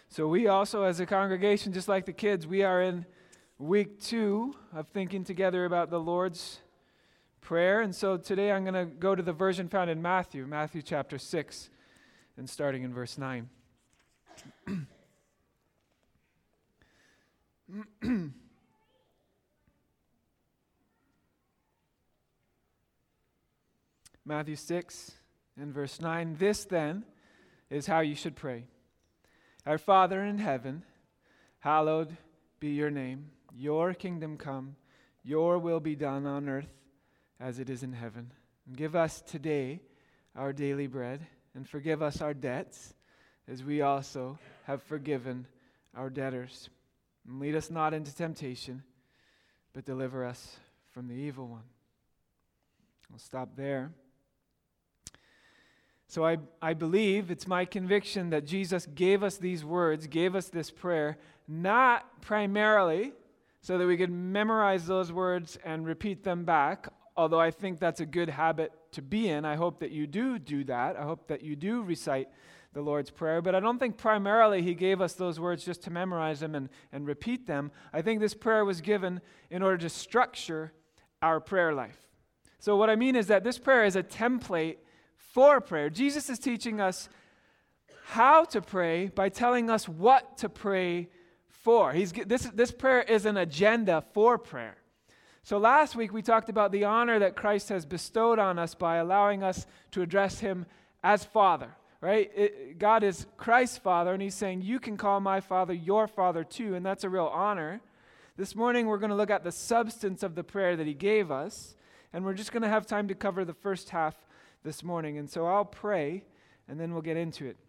So we also, as a congregation, just like the kids, we are in week 2 of thinking together about the Lord's Prayer. And so today I'm going to go to the version found in Matthew chapter 6, and starting in verse 9. Matthew 6 and verse 9. This then is how you should pray. Our Father in heaven, hallowed be your name. Your kingdom come, your will be done on earth as it is in heaven. And give us today our daily bread, and forgive us our debts, as we also have forgiven our debtors. And lead us not into temptation, but deliver us from the evil one. I'll stop there. So I believe, it's my conviction that Jesus gave us these words, gave us this prayer, not primarily so that we could memorize those words and repeat them back, although I think that's a good habit to be in. I hope that you do that. I hope that you do recite the Lord's Prayer. But I don't think primarily he gave us those words just to memorize them and repeat them. I think this prayer was given in order to structure our prayer life. So what I mean is that this prayer is a template for prayer. Jesus is teaching us how to pray by telling us what to pray for. This prayer is an agenda for prayer. So last week we talked about the honor that Christ has bestowed on us by allowing us to address him as Father, right? God is Christ's Father, and he's saying, you can call my Father your Father too, and that's a real honor. This morning we're going to look at the substance of the prayer that he gave us, and we're just going to have time to cover the first half this morning. And so I'll pray, and then we'll get into it.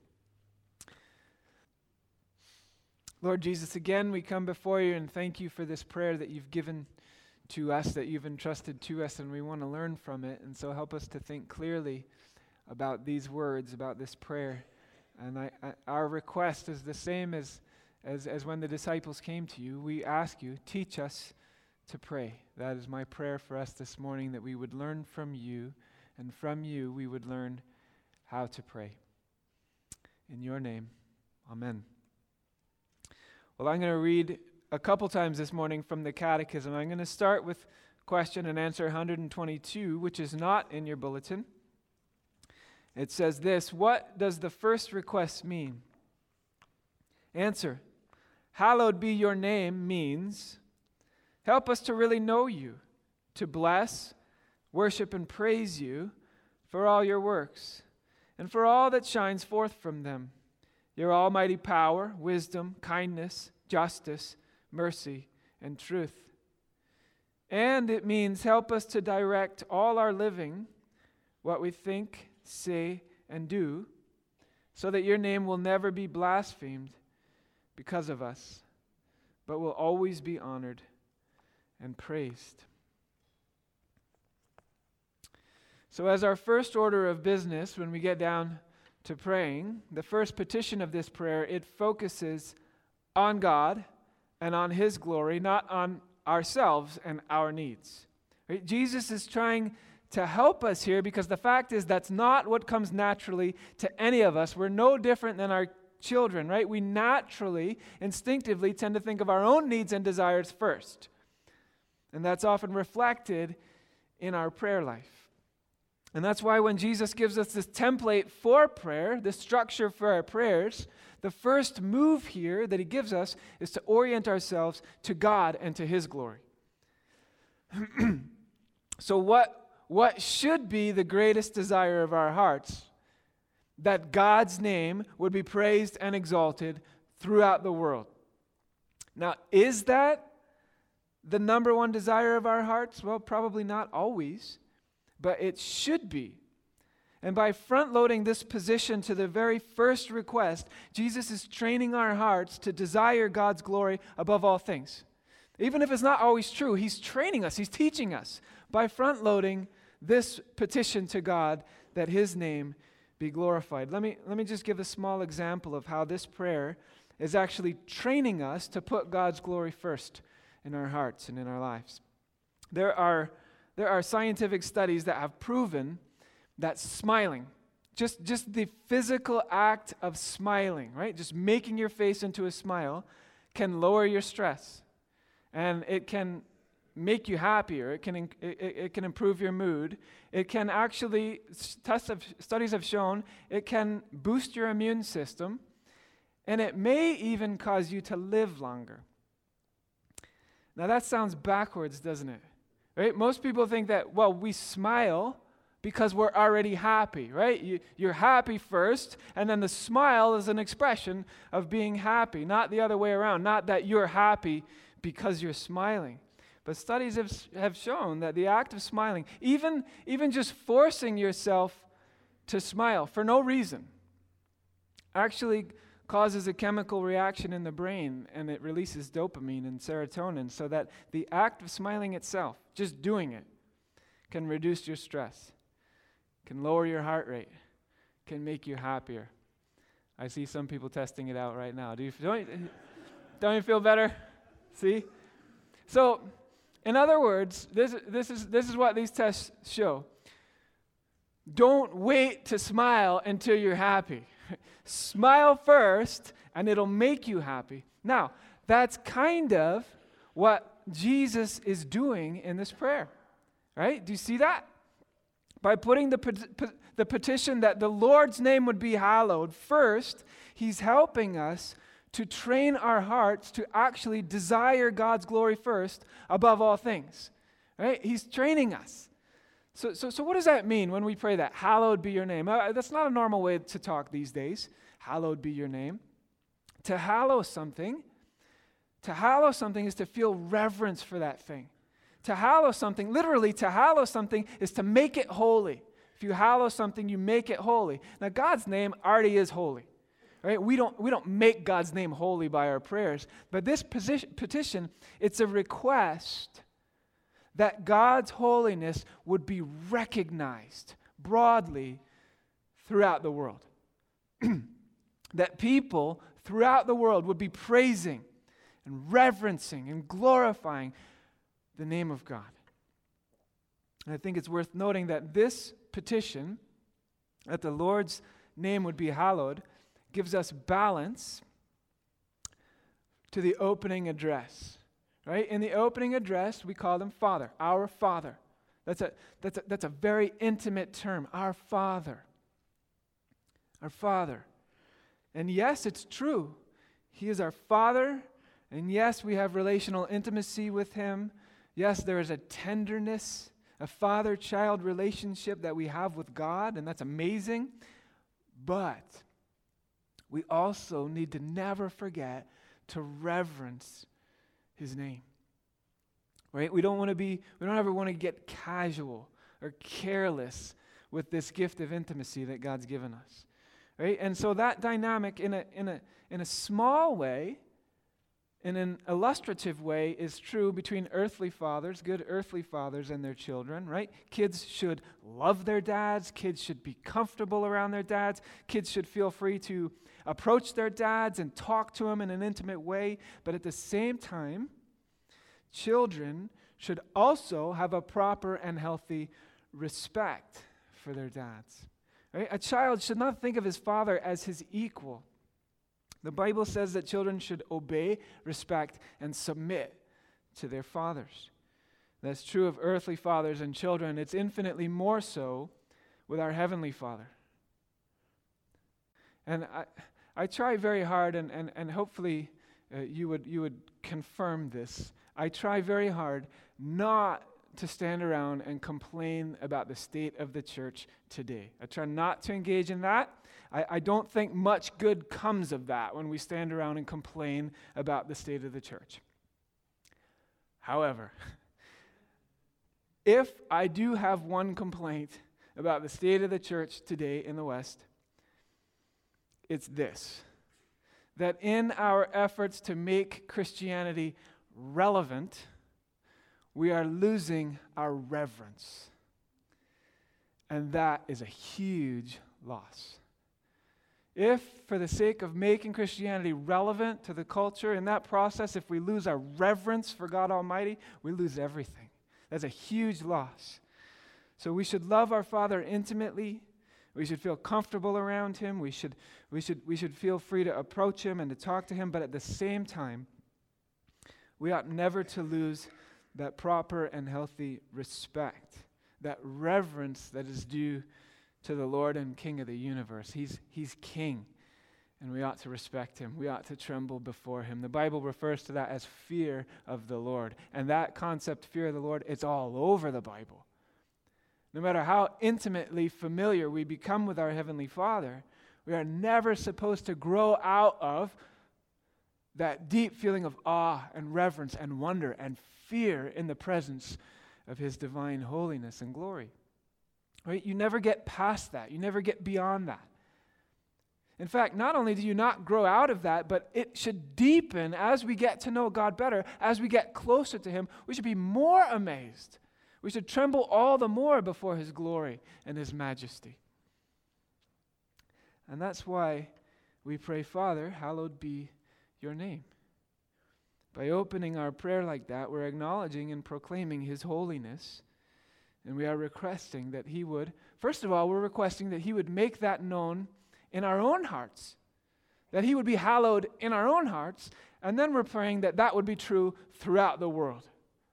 Lord Jesus, again, we come before you and thank you for this prayer that you've given to us, that you've entrusted to us, and we want to learn from it. And so help us to think clearly about these words, about this prayer. And our request is the same as when the disciples came to you. We ask you, teach us to pray. That is my prayer for us this morning, that we would learn from you, and from you we would learn how to pray. In your name, amen. Well, I'm going to read a couple times this morning from the Catechism. I'm going to start with question and answer 122, which is not in your bulletin. It says this: what does the first request mean? Answer: hallowed be your name means, help us to really know you, to bless, worship, and praise you for all your works, and for all that shines forth from them, your almighty power, wisdom, kindness, justice, mercy, and truth. And it means help us to direct all our living, what we think, say, and do, so that your name will never be blasphemed because of us, but will always be honored and praised. So as our first order of business, when we get down to praying, the first petition of this prayer, it focuses on God and on his glory, not on ourselves and our needs. Right? Jesus is trying to help us here, because the fact is that's not what comes naturally to any of us. We're no different than our children, right? We naturally, instinctively tend to think of our own needs and desires first. And that's often reflected in our prayer life. And that's why when Jesus gives us this template for prayer, this structure for our prayers, the first move here that he gives us is to orient ourselves to God and to his glory. So what should be the greatest desire of our hearts? That God's name would be praised and exalted throughout the world. Now, is that the number one desire of our hearts? Well, probably not always, but it should be. And by front-loading this position to the very first request, Jesus is training our hearts to desire God's glory above all things. Even if it's not always true, he's training us, he's teaching us by front-loading this petition to God that his name be glorified. Let me just give a small example of how this prayer is actually training us to put God's glory first in our hearts and in our lives. There are scientific studies that have proven that smiling Just the physical act of smiling, right? Just making your face into a smile can lower your stress. And it can make you happier. It can improve your mood. It can actually, studies have shown, it can boost your immune system. And it may even cause you to live longer. Now that sounds backwards, doesn't it? Right? Most people think that, well, we smile because we're already happy, right? You're happy first, and then the smile is an expression of being happy, not the other way around, not that you're happy because you're smiling. But studies have shown that the act of smiling, even just forcing yourself to smile for no reason, actually causes a chemical reaction in the brain, and it releases dopamine and serotonin, so that the act of smiling itself, just doing it, can reduce your stress, can lower your heart rate, can make you happier. I see some people testing it out right now. Don't you feel better? See? So, in other words, this is what these tests show. Don't wait to smile until you're happy. Smile first, and it'll make you happy. Now, that's kind of what Jesus is doing in this prayer, right? Do you see that? By putting the petition that the Lord's name would be hallowed first, he's helping us to train our hearts to actually desire God's glory first above all things, right? He's training us. So what does that mean when we pray that? Hallowed be your name. That's not a normal way to talk these days. Hallowed be your name. To hallow something is to feel reverence for that thing. To hallow something, literally to hallow something is to make it holy. If you hallow something, you make it holy. Now God's name already is holy. Right? We don't make God's name holy by our prayers, but this petition, it's a request that God's holiness would be recognized broadly throughout the world. That people throughout the world would be praising and reverencing and glorifying the name of God. And I think it's worth noting that this petition, that the Lord's name would be hallowed, gives us balance to the opening address. Right? In the opening address, we call him Father, our Father. That's a very intimate term, our Father. Our Father. And yes, it's true. He is our Father, and yes, we have relational intimacy with him. Yes, there is a tenderness, a father-child relationship that we have with God, and that's amazing. But we also need to never forget to reverence his name. Right? We don't ever want to get casual or careless with this gift of intimacy that God's given us. Right? And so that dynamic in a small way, in an illustrative way, is true between earthly fathers, good earthly fathers and their children, right? Kids should love their dads. Kids should be comfortable around their dads. Kids should feel free to approach their dads and talk to them in an intimate way. But at the same time, children should also have a proper and healthy respect for their dads. Right? A child should not think of his father as his equal. The Bible says that children should obey, respect, and submit to their fathers. That's true of earthly fathers and children. It's infinitely more so with our Heavenly Father. And I try very hard, and hopefully you would confirm this. I try very hard not to stand around and complain about the state of the church today. I try not to engage in that. I don't think much good comes of that when we stand around and complain about the state of the church. However, if I do have one complaint about the state of the church today in the West, it's this: that in our efforts to make Christianity relevant, we are losing our reverence. And that is a huge loss. If, for the sake of making Christianity relevant to the culture, in that process, if we lose our reverence for God Almighty, we lose everything. That's a huge loss. So we should love our Father intimately. We should feel comfortable around him. We should feel free to approach him and to talk to him. But at the same time, we ought never to lose that proper and healthy respect, that reverence that is due to the Lord and King of the universe. He's King, and we ought to respect him. We ought to tremble before him. The Bible refers to that as fear of the Lord. And that concept, fear of the Lord, it's all over the Bible. No matter how intimately familiar we become with our Heavenly Father, we are never supposed to grow out of that deep feeling of awe and reverence and wonder and fear in the presence of his divine holiness and glory. Right? You never get past that. You never get beyond that. In fact, not only do you not grow out of that, but it should deepen as we get to know God better, as we get closer to him. We should be more amazed. We should tremble all the more before his glory and his majesty. And that's why we pray, Father, hallowed be your name. By opening our prayer like that, we're acknowledging and proclaiming his holiness. And we are requesting that he would, first of all, we're requesting that he would make that known in our own hearts. That he would be hallowed in our own hearts. And then we're praying that that would be true throughout the world.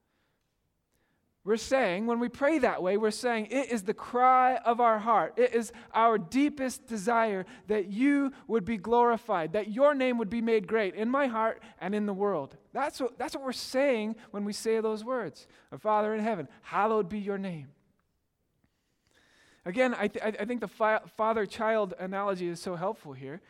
We're saying, when we pray that way, we're saying it is the cry of our heart. It is our deepest desire that you would be glorified, that your name would be made great in my heart and in the world. That's what we're saying when we say those words. Our Father in heaven, hallowed be your name. Again, I think the father-child analogy is so helpful here.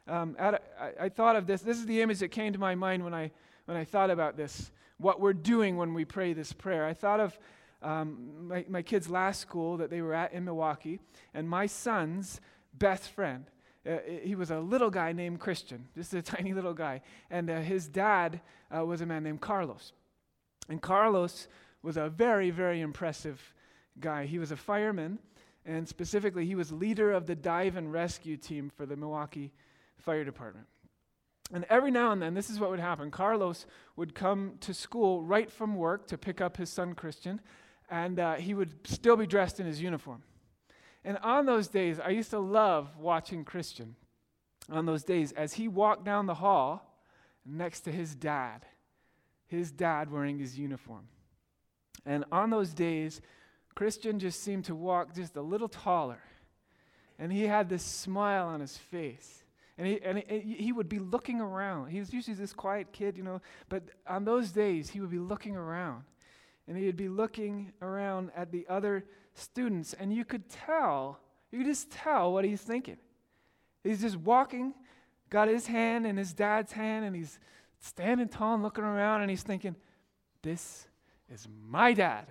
I thought of this. This is the image that came to my mind when I thought about this. What we're doing when we pray this prayer. I thought of my kids' last school that they were at in Milwaukee, and my son's best friend. He was a little guy named Christian, just a tiny little guy. And his dad was a man named Carlos. And Carlos was a very, very impressive guy. He was a fireman, and specifically, he was leader of the dive and rescue team for the Milwaukee Fire Department. And every now and then, this is what would happen. Carlos would come to school right from work to pick up his son Christian, and he would still be dressed in his uniform. And on those days, I used to love watching Christian on those days as he walked down the hall next to his dad wearing his uniform. And on those days, Christian just seemed to walk just a little taller, and he had this smile on his face. And he would be looking around. He was usually this quiet kid, but on those days, he would be looking around. And he would be looking around at the other students, and you could just tell what he's thinking. He's just walking, got his hand in his dad's hand, and he's standing tall and looking around, and he's thinking, this is my dad.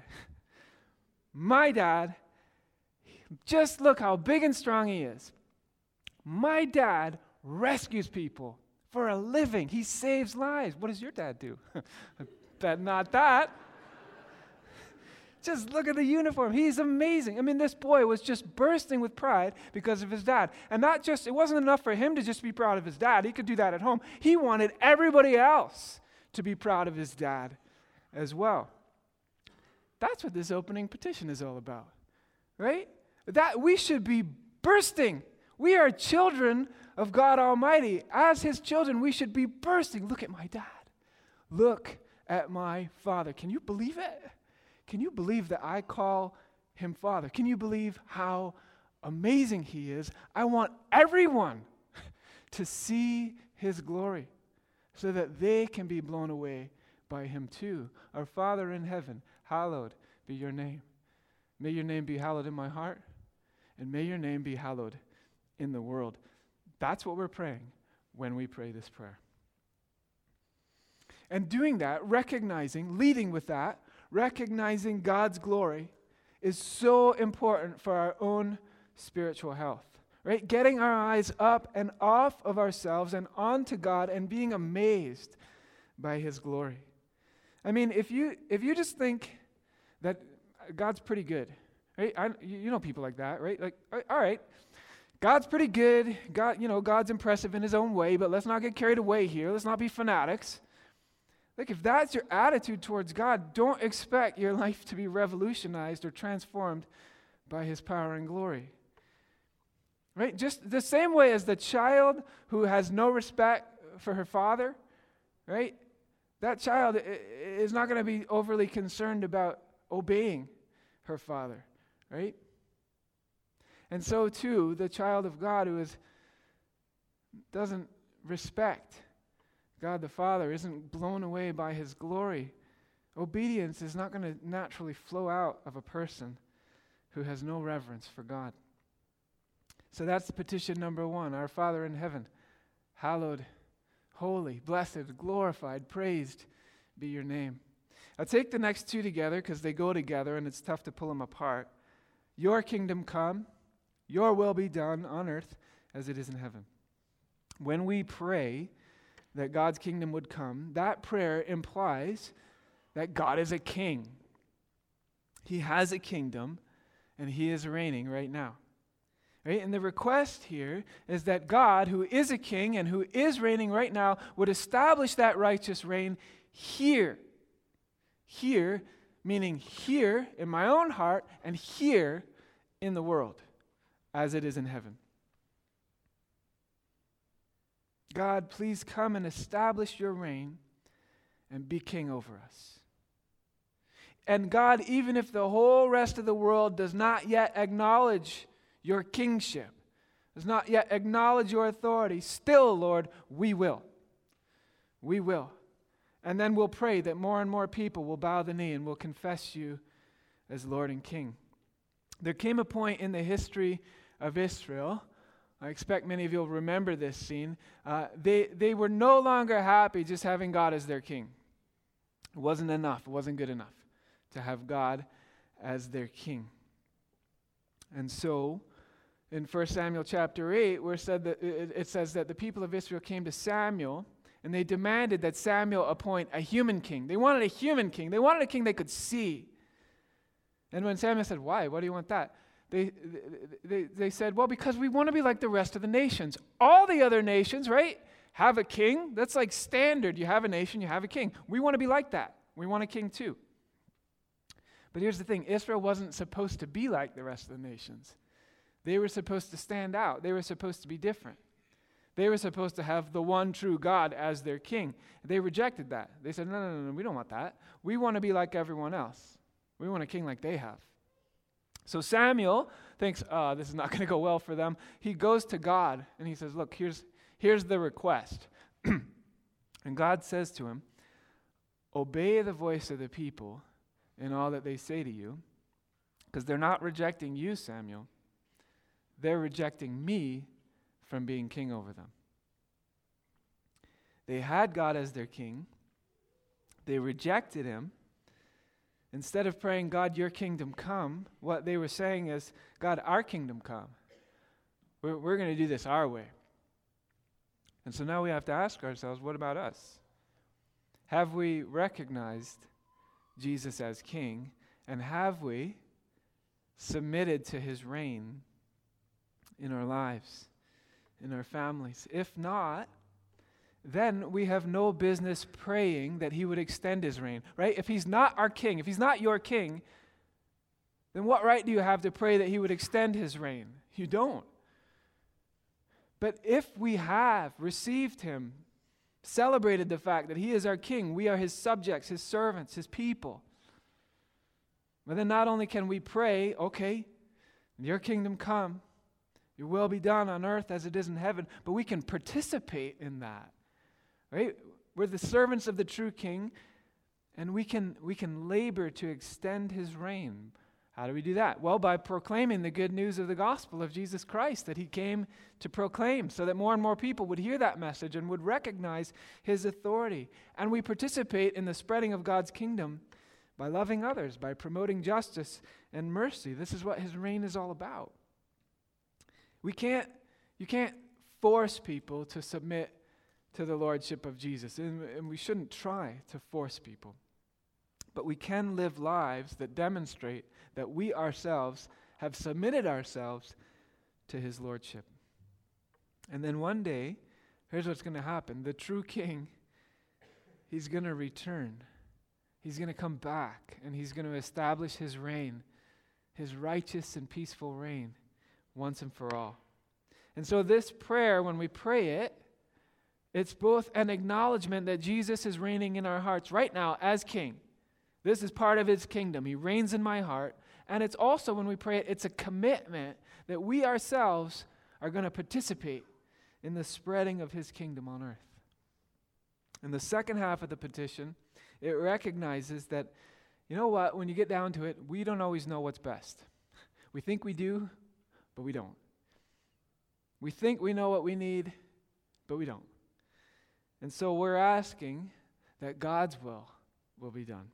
My dad, just look how big and strong he is. My dad rescues people for a living. He saves lives. What does your dad do? I bet not that. Just look at the uniform. He's amazing. I mean, this boy was just bursting with pride because of his dad. And it wasn't enough for him to just be proud of his dad. He could do that at home. He wanted everybody else to be proud of his dad as well. That's what this opening petition is all about, right? That we should be bursting. We are children of God Almighty. As his children, we should be bursting. Look at my dad. Look at my father. Can you believe it? Can you believe that I call him Father? Can you believe how amazing he is? I want everyone to see his glory so that they can be blown away by him too. Our Father in heaven, hallowed be your name. May your name be hallowed in my heart, and may your name be hallowed in the world. That's what we're praying when we pray this prayer. And doing that, leading with that, recognizing God's glory is so important for our own spiritual health, right? Getting our eyes up and off of ourselves and onto God and being amazed by his glory. I mean, if you just think that God's pretty good, right? You know people like that, right? Like, all right, God's pretty good. God's impressive in his own way, but let's not get carried away here. Let's not be fanatics. Like, if that's your attitude towards God, don't expect your life to be revolutionized or transformed by his power and glory. Right? Just the same way as the child who has no respect for her father, right? That child is not going to be overly concerned about obeying her father, right? And so too, the child of God who doesn't respect God the Father, isn't blown away by his glory. Obedience is not going to naturally flow out of a person who has no reverence for God. So that's petition number 1. Our Father in heaven, hallowed, holy, blessed, glorified, praised be your name. I'll take the next 2 together because they go together and it's tough to pull them apart. Your kingdom come, your will be done on earth as it is in heaven. When we pray that God's kingdom would come, that prayer implies that God is a king. He has a kingdom, and he is reigning right now. Right? And the request here is that God, who is a king and who is reigning right now, would establish that righteous reign here. Here, meaning here in my own heart and here in the world, as it is in heaven. God, please come and establish your reign and be king over us. And God, even if the whole rest of the world does not yet acknowledge your kingship, does not yet acknowledge your authority, still, Lord, we will. We will. And then we'll pray that more and more people will bow the knee and will confess you as Lord and King. There came a point in the history of Israel, I expect many of you will remember this scene. They were no longer happy just having God as their king. It wasn't enough. It wasn't good enough to have God as their king. And so, in 1 Samuel chapter 8, where it says that the people of Israel came to Samuel, and they demanded that Samuel appoint a human king. They wanted a human king. They wanted a king they could see. And when Samuel said, why? Why do you want that? They said, well, because we want to be like the rest of the nations. All the other nations, right, have a king. That's like standard. You have a nation, you have a king. We want to be like that. We want a king too. But here's the thing. Israel wasn't supposed to be like the rest of the nations. They were supposed to stand out. They were supposed to be different. They were supposed to have the one true God as their king. They rejected that. They said, no, we don't want that. We want to be like everyone else. We want a king like they have. So Samuel thinks, this is not going to go well for them. He goes to God and he says, look, here's the request. And God says to him, obey the voice of the people in all that they say to you, because they're not rejecting you, Samuel. They're rejecting me from being king over them. They had God as their king. They rejected him. Instead of praying, God, your kingdom come, what they were saying is, God, our kingdom come. We're going to do this our way. And so now we have to ask ourselves, what about us? Have we recognized Jesus as king? And have we submitted to his reign in our lives, in our families? If not, then we have no business praying that he would extend his reign, right? If he's not our king, if he's not your king, then what right do you have to pray that he would extend his reign? You don't. But if we have received him, celebrated the fact that he is our king, we are his subjects, his servants, his people, but then not only can we pray, okay, your kingdom come, your will be done on earth as it is in heaven, but we can participate in that. Right? We're the servants of the true king, and we can labor to extend his reign. How do we do that? Well, by proclaiming the good news of the gospel of Jesus Christ that he came to proclaim, so that more and more people would hear that message and would recognize his authority. And we participate in the spreading of God's kingdom by loving others, by promoting justice and mercy. This is what his reign is all about. You can't force people to submit to the lordship of Jesus, and we shouldn't try to force people. But we can live lives that demonstrate that we ourselves have submitted ourselves to his lordship. And then one day, here's what's going to happen. The true king, he's going to return. He's going to come back, and he's going to establish his reign, his righteous and peaceful reign, once and for all. And so this prayer, when we pray it, it's both an acknowledgement that Jesus is reigning in our hearts right now as King. This is part of his kingdom. He reigns in my heart. And it's also, when we pray it, it's a commitment that we ourselves are going to participate in the spreading of his kingdom on earth. In the second half of the petition, it recognizes that, you know what, when you get down to it, we don't always know what's best. We think we do, but we don't. We think we know what we need, but we don't. And so we're asking that God's will be done.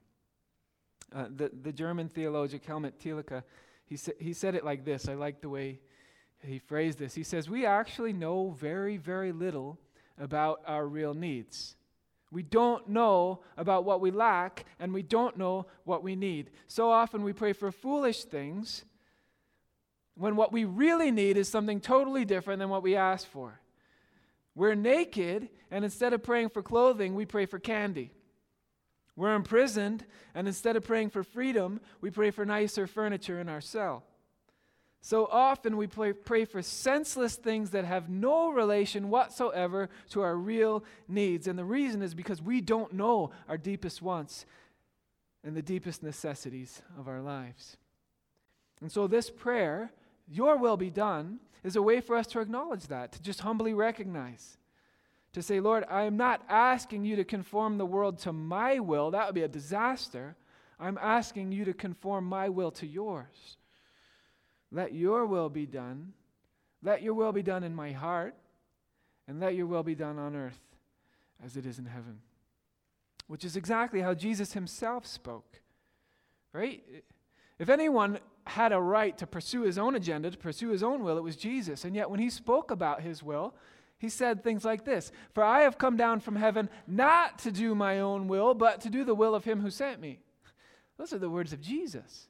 The German theologian Helmut Thielicke, he said it like this. I like the way he phrased this. He says, we actually know very, very little about our real needs. We don't know about what we lack, and we don't know what we need. So often we pray for foolish things when what we really need is something totally different than what we ask for. We're naked, and instead of praying for clothing, we pray for candy. We're imprisoned, and instead of praying for freedom, we pray for nicer furniture in our cell. So often we pray for senseless things that have no relation whatsoever to our real needs. And the reason is because we don't know our deepest wants and the deepest necessities of our lives. And so this prayer, your will be done, is a way for us to acknowledge that, to just humbly recognize. To say, Lord, I am not asking you to conform the world to my will. That would be a disaster. I'm asking you to conform my will to yours. Let your will be done. Let your will be done in my heart. And let your will be done on earth as it is in heaven. Which is exactly how Jesus himself spoke. Right? If anyone had a right to pursue his own agenda, to pursue his own will, it was Jesus. And yet when he spoke about his will, he said things like this: for I have come down from heaven not to do my own will, but to do the will of him who sent me. Those are the words of Jesus.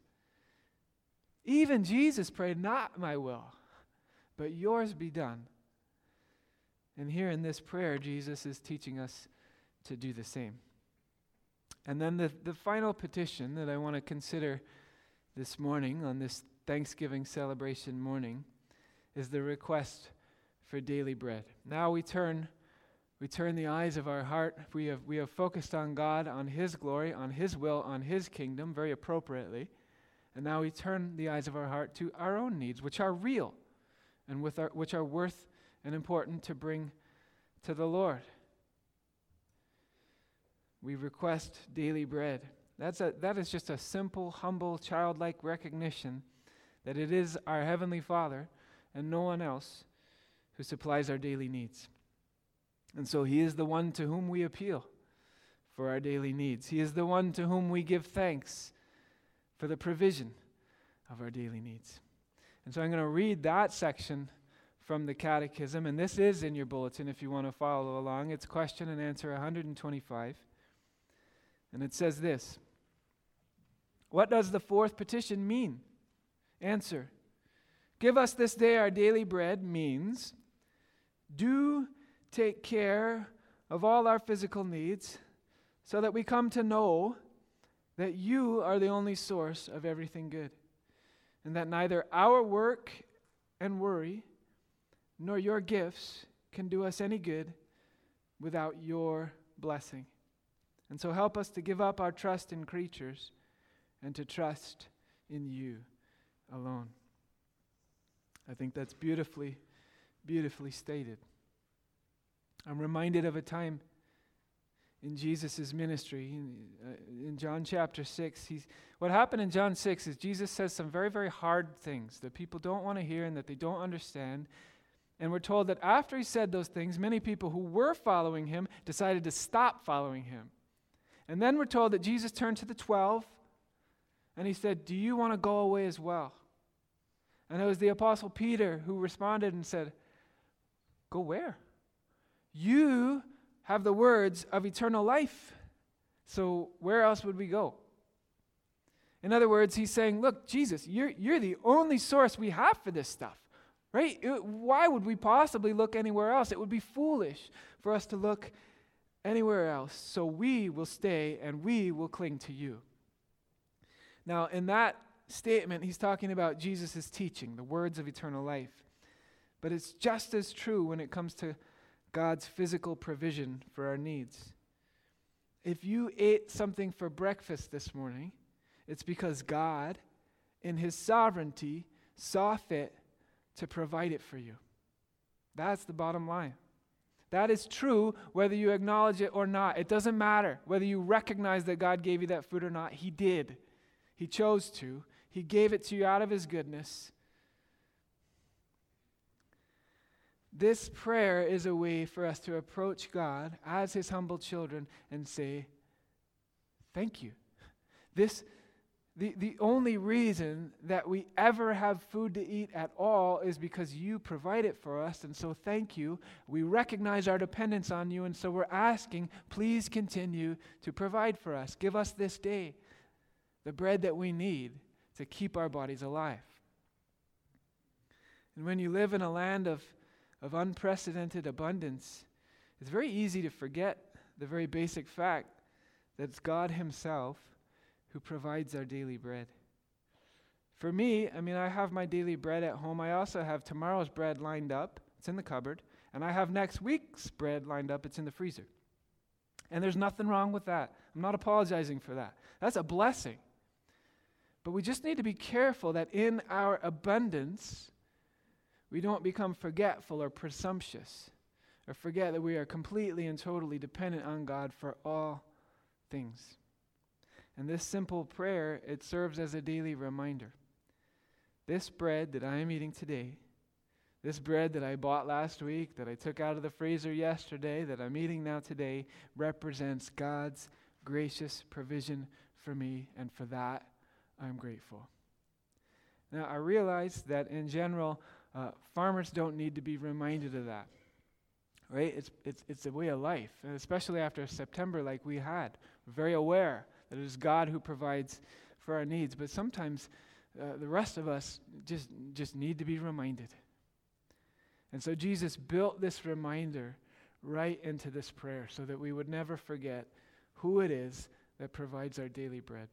Even Jesus prayed, not my will, but yours be done. And here in this prayer, Jesus is teaching us to do the same. And then the final petition that I want to consider this morning, on this Thanksgiving celebration morning, is the request for daily bread. Now we turn the eyes of our heart. We have focused on God, on his glory, on his will, on his kingdom, very appropriately. And now we turn the eyes of our heart to our own needs, which are real and which are worth and important to bring to the Lord. We request daily bread. That is just a simple, humble, childlike recognition that it is our Heavenly Father and no one else who supplies our daily needs. And so he is the one to whom we appeal for our daily needs. He is the one to whom we give thanks for the provision of our daily needs. And so I'm going to read that section from the Catechism, and this is in your bulletin if you want to follow along. It's question and answer 125. And it says this: what does the fourth petition mean? Answer: give us this day our daily bread means do take care of all our physical needs so that we come to know that you are the only source of everything good, and that neither our work and worry nor your gifts can do us any good without your blessing. And so help us to give up our trust in creatures and to trust in you alone. I think that's beautifully, beautifully stated. I'm reminded of a time in Jesus' ministry. In John chapter 6, what happened in John 6 is Jesus says some very, very hard things that people don't want to hear and that they don't understand. And we're told that after he said those things, many people who were following him decided to stop following him. And then we're told that Jesus turned to the 12 and he said, do you want to go away as well? And it was the Apostle Peter who responded and said, go where? You have the words of eternal life. So where else would we go? In other words, he's saying, look, Jesus, you're the only source we have for this stuff, right? Why would we possibly look anywhere else? It would be foolish for us to look anywhere else. So we will stay and we will cling to you. Now, in that statement, he's talking about Jesus' teaching, the words of eternal life. But it's just as true when it comes to God's physical provision for our needs. If you ate something for breakfast this morning, it's because God, in His sovereignty, saw fit to provide it for you. That's the bottom line. That is true whether you acknowledge it or not. It doesn't matter whether you recognize that God gave you that food or not. He did. He chose to. He gave it to you out of His goodness. This prayer is a way for us to approach God as His humble children and say, thank you. The only reason that we ever have food to eat at all is because you provide it for us, and so thank you. We recognize our dependence on you, and so we're asking, please continue to provide for us. Give us this day the bread that we need to keep our bodies alive. And when you live in a land of unprecedented abundance, it's very easy to forget the very basic fact that it's God Himself who provides our daily bread. For me, I have my daily bread at home. I also have tomorrow's bread lined up. It's in the cupboard. And I have next week's bread lined up. It's in the freezer. And there's nothing wrong with that. I'm not apologizing for that. That's a blessing. But we just need to be careful that in our abundance, we don't become forgetful or presumptuous, or forget that we are completely and totally dependent on God for all things. And this simple prayer, it serves as a daily reminder. This bread that I am eating today, this bread that I bought last week, that I took out of the freezer yesterday, that I'm eating now today, represents God's gracious provision for me, and for that, I'm grateful. Now, I realize that in general, farmers don't need to be reminded of that, right? It's a way of life, and especially after September like we had. We're very aware that it is God who provides for our needs, but sometimes the rest of us just need to be reminded. And so Jesus built this reminder right into this prayer so that we would never forget who it is that provides our daily bread.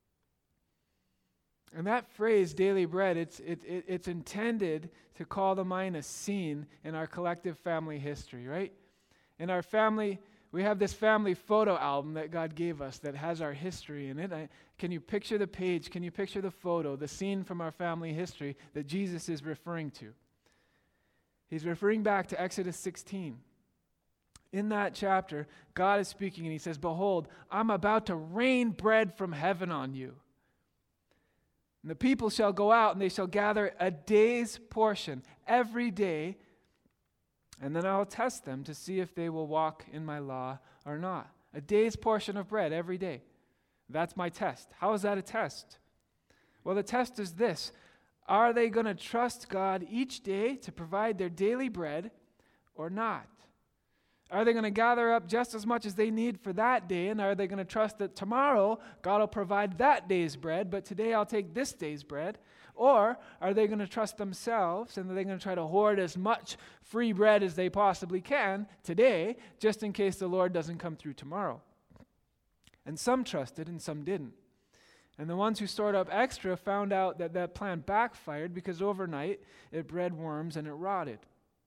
And that phrase, daily bread, it's intended to call to mind a scene in our collective family history, right? In our family, we have this family photo album that God gave us that has our history in it. Can you picture the page? Can you picture the photo, the scene from our family history that Jesus is referring to? He's referring back to Exodus 16. In that chapter, God is speaking and He says, "Behold, I'm about to rain bread from heaven on you. And the people shall go out and they shall gather a day's portion every day, and then I'll test them to see if they will walk in my law or not." A day's portion of bread every day. That's my test. How is that a test? Well, the test is this. Are they going to trust God each day to provide their daily bread or not? Are they going to gather up just as much as they need for that day, and are they going to trust that tomorrow God will provide that day's bread, but today I'll take this day's bread? Or are they going to trust themselves, and are they going to try to hoard as much free bread as they possibly can today, just in case the Lord doesn't come through tomorrow? And some trusted and some didn't. And the ones who stored up extra found out that that plan backfired because overnight it bred worms and it rotted.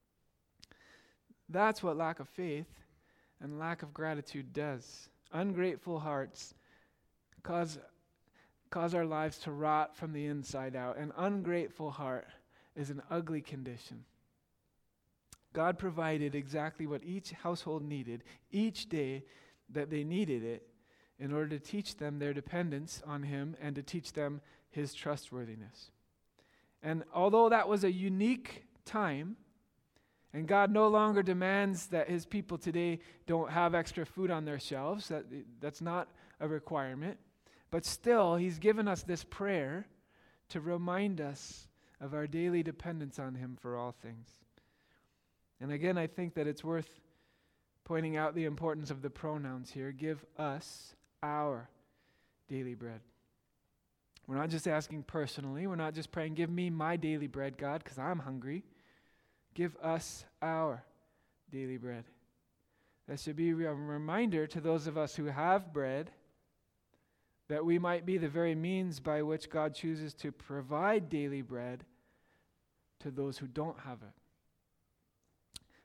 That's what lack of faith and lack of gratitude does. Ungrateful hearts cause our lives to rot from the inside out. An ungrateful heart is an ugly condition. God provided exactly what each household needed each day that they needed it in order to teach them their dependence on Him and to teach them His trustworthiness. And although that was a unique time, and God no longer demands that His people today don't have extra food on their shelves. That's not a requirement. But still, He's given us this prayer to remind us of our daily dependence on Him for all things. And again, I think that it's worth pointing out the importance of the pronouns here. Give us our daily bread. We're not just asking personally. We're not just praying, give me my daily bread, God, because I'm hungry. Give us our daily bread. That should be a reminder to those of us who have bread that we might be the very means by which God chooses to provide daily bread to those who don't have it.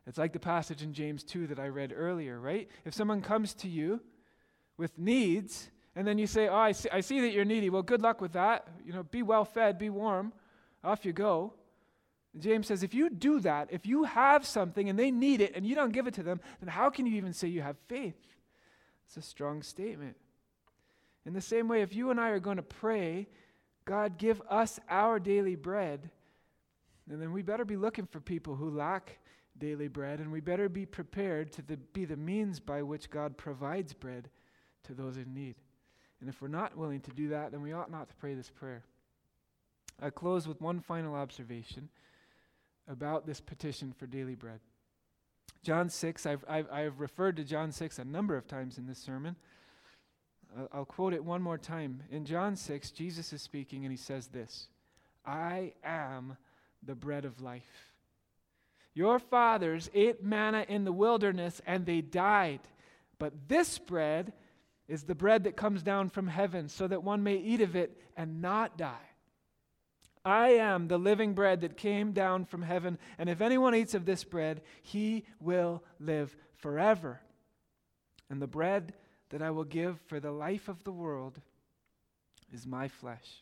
It's like the passage in James 2 that I read earlier, right? If someone comes to you with needs, and then you say, oh, I see that you're needy. Well, good luck with that. Be well fed, be warm. Off you go. James says, if you do that, if you have something and they need it and you don't give it to them, then how can you even say you have faith? It's a strong statement. In the same way, if you and I are going to pray, God, give us our daily bread, and then we better be looking for people who lack daily bread, and we better be prepared to be the means by which God provides bread to those in need. And if we're not willing to do that, then we ought not to pray this prayer. I close with one final observation about this petition for daily bread. John 6, I've referred to John 6 a number of times in this sermon. I'll quote it one more time. In John 6, Jesus is speaking and he says this, I am the bread of life. Your fathers ate manna in the wilderness and they died. But this bread is the bread that comes down from heaven so that one may eat of it and not die. I am the living bread that came down from heaven, and if anyone eats of this bread, he will live forever. And the bread that I will give for the life of the world is my flesh.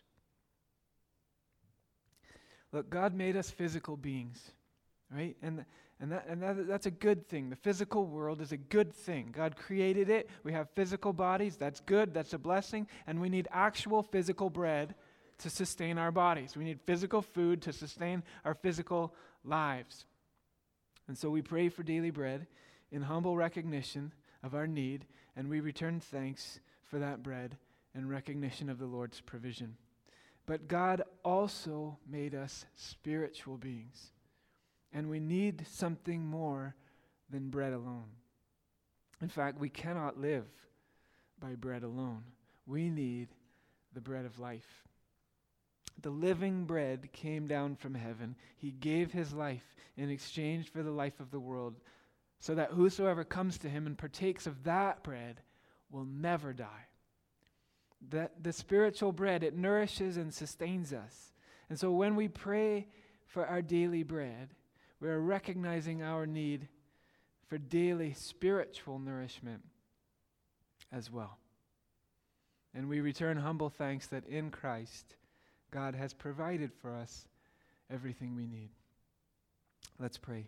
Look, God made us physical beings, right? And that's a good thing. The physical world is a good thing. God created it. We have physical bodies. That's good. That's a blessing. And we need actual physical bread to sustain our bodies. We need physical food to sustain our physical lives. And so we pray for daily bread in humble recognition of our need, and we return thanks for that bread in recognition of the Lord's provision. But God also made us spiritual beings, and we need something more than bread alone. In fact, we cannot live by bread alone. We need the bread of life. The living bread came down from heaven. He gave his life in exchange for the life of the world, so that whosoever comes to him and partakes of that bread will never die. That the spiritual bread, it nourishes and sustains us. And so when we pray for our daily bread, we are recognizing our need for daily spiritual nourishment as well. And we return humble thanks that in Christ, God has provided for us everything we need. Let's pray.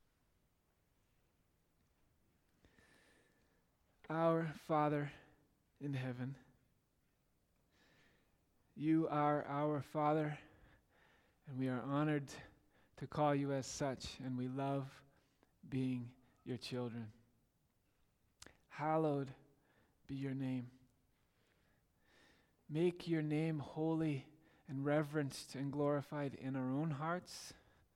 Our Father in heaven, you are our Father, and we are honored to call you as such, and we love being your children. Hallowed be your name. Make your name holy and reverenced and glorified in our own hearts,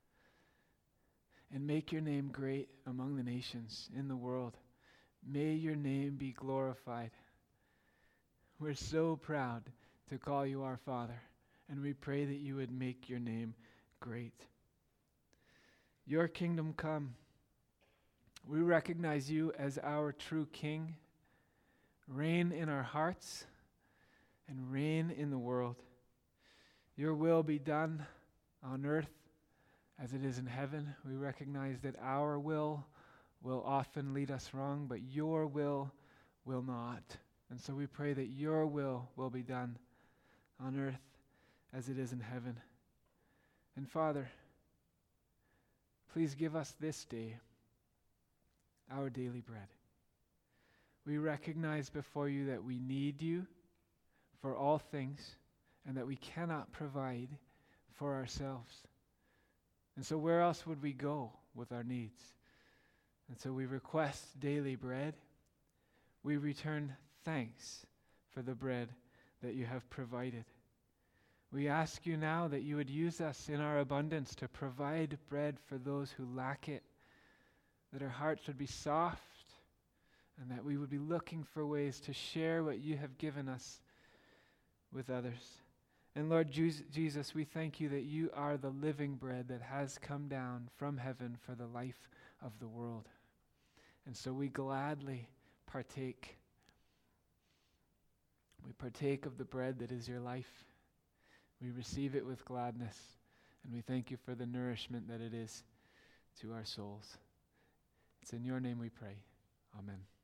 and make your name great among the nations in the world. May your name be glorified. We're so proud to call you our Father, and we pray that you would make your name great. Your kingdom come. We recognize you as our true King. Reign in our hearts and reign in the world. Your will be done on earth as it is in heaven. We recognize that our will often lead us wrong, but your will not. And so we pray that your will be done on earth as it is in heaven. And Father, please give us this day our daily bread. We recognize before you that we need you for all things, and that we cannot provide for ourselves. And so where else would we go with our needs? And so we request daily bread. We return thanks for the bread that you have provided. We ask you now that you would use us in our abundance to provide bread for those who lack it, that our hearts would be soft, and that we would be looking for ways to share what you have given us with others. And Lord Jesus, we thank you that you are the living bread that has come down from heaven for the life of the world. And so we gladly partake. We partake of the bread that is your life. We receive it with gladness, and we thank you for the nourishment that it is to our souls. It's in your name we pray. Amen.